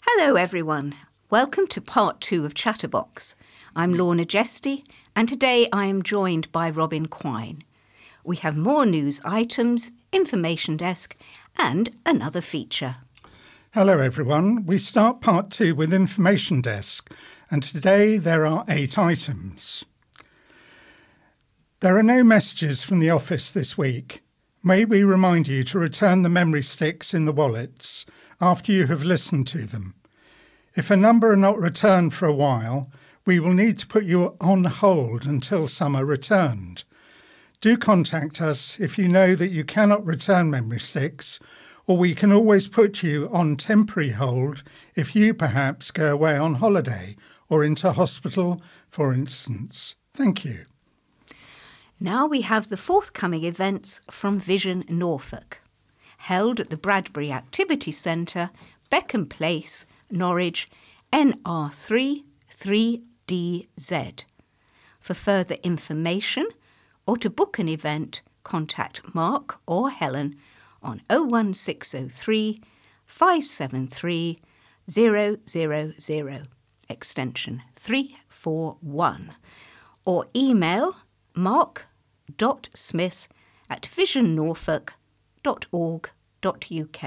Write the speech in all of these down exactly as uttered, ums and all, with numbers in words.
Hello everyone, welcome to part two of Chatterbox. I'm Lorna Jesty and today I am joined by Robin Quine. We have more news items, information desk and another feature. Hello everyone, we start part two with information desk and today there are eight items. There are no messages from the office this week. May we remind you to return the memory sticks in the wallets after you have listened to them. If a number are not returned for a while, we will need to put you on hold until some are returned. Do contact us if you know that you cannot return memory sticks, or we can always put you on temporary hold if you perhaps go away on holiday or into hospital, for instance. Thank you. Now we have the forthcoming events from Vision Norfolk, held at the Bradbury Activity Centre, Beckham Place, Norwich, N R three three D Z. For further information or to book an event, contact Mark or Helen on oh one six oh three, five seven three, zero zero zero, extension three four one, or email mark.smith at visionnorfolk dot org dot uk.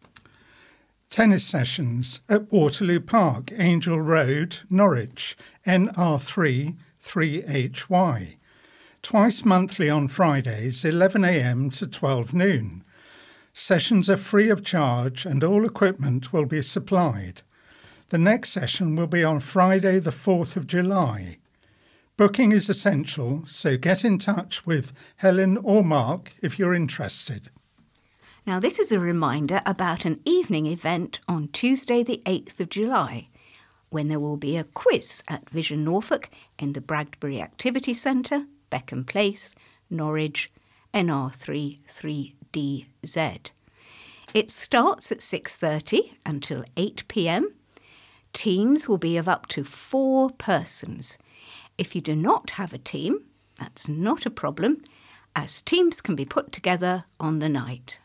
Tennis sessions at Waterloo Park, Angel Road, Norwich, N R three three H Y. Twice monthly on Fridays, eleven a m to twelve noon. Sessions are free of charge and all equipment will be supplied. The next session will be on Friday the fourth of July. Booking is essential, so get in touch with Helen or Mark if you're interested. Now this is a reminder about an evening event on Tuesday the eighth of July, when there will be a quiz at Vision Norfolk in the Bradbury Activity Centre, Beckham Place, Norwich, N R three three D Z. It starts at six thirty until eight p m. Teams will be of up to four persons. If you do not have a team, that's not a problem, as teams can be put together on the night.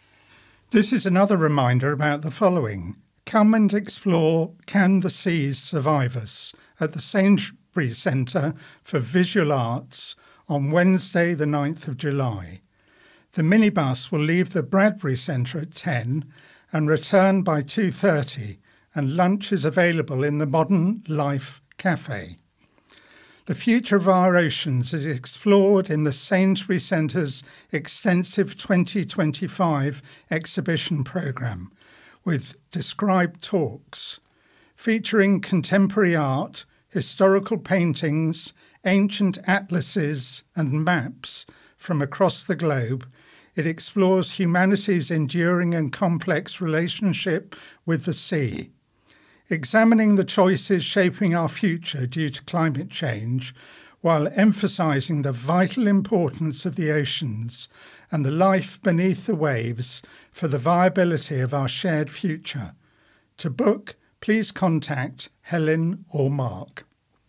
This is another reminder about the following. Come and explore Can the Seas Survive Us at the Sainsbury's Centre for Visual Arts on Wednesday the ninth of July. The minibus will leave the Bradbury Centre at ten and return by two thirty, and lunch is available in the Modern Life Cafe. The future of our oceans is explored in the Sainsbury Centre's extensive twenty twenty-five exhibition programme with described talks featuring contemporary art, historical paintings, ancient atlases and maps from across the globe. It explores humanity's enduring and complex relationship with the sea. Examining the choices shaping our future due to climate change, while emphasising the vital importance of the oceans and the life beneath the waves for the viability of our shared future. To book, please contact Helen or Mark.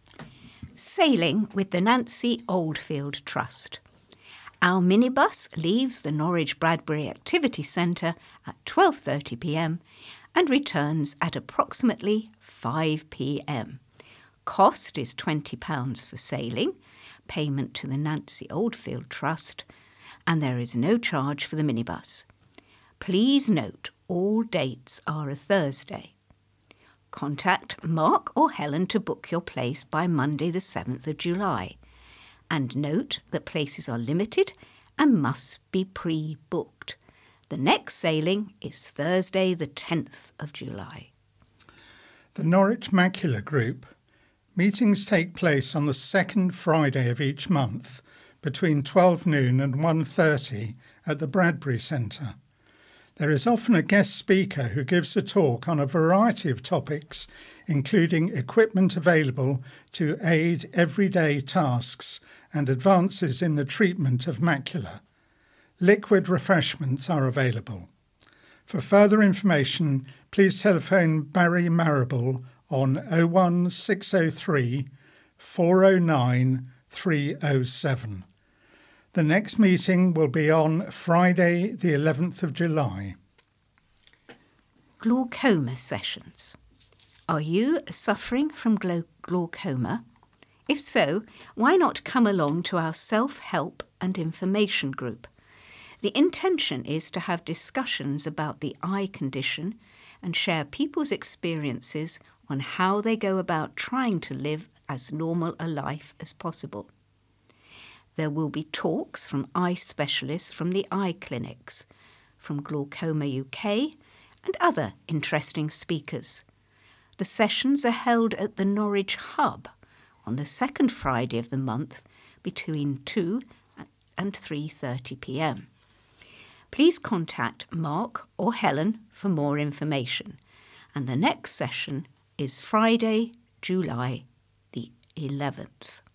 Sailing with the Nancy Oldfield Trust. Our minibus leaves the Norwich Bradbury Activity Centre at twelve thirty p m and returns at approximately five p m. Cost is twenty pounds for sailing, payment to the Nancy Oldfield Trust, and there is no charge for the minibus. Please note all dates are a Thursday. Contact Mark or Helen to book your place by Monday the seventh of July. And note that places are limited and must be pre-booked. The next sailing is Thursday the tenth of July. The Norwich Macular Group. Meetings take place on the second Friday of each month between twelve noon and one thirty at the Bradbury Centre. There is often a guest speaker who gives a talk on a variety of topics, including equipment available to aid everyday tasks and advances in the treatment of macula. Liquid refreshments are available. For further information, please telephone Barry Marable on oh one six oh three, four oh nine, three oh seven. The next meeting will be on Friday the eleventh of July. Glaucoma sessions. Are you suffering from glau- glaucoma? If so, why not come along to our self-help and information group? The intention is to have discussions about the eye condition and share people's experiences on how they go about trying to live as normal a life as possible. There will be talks from eye specialists from the eye clinics, from Glaucoma U K, and other interesting speakers. The sessions are held at the Norwich Hub on the second Friday of the month between two and three thirty p m. Please contact Mark or Helen for more information. And the next session is Friday, July the eleventh.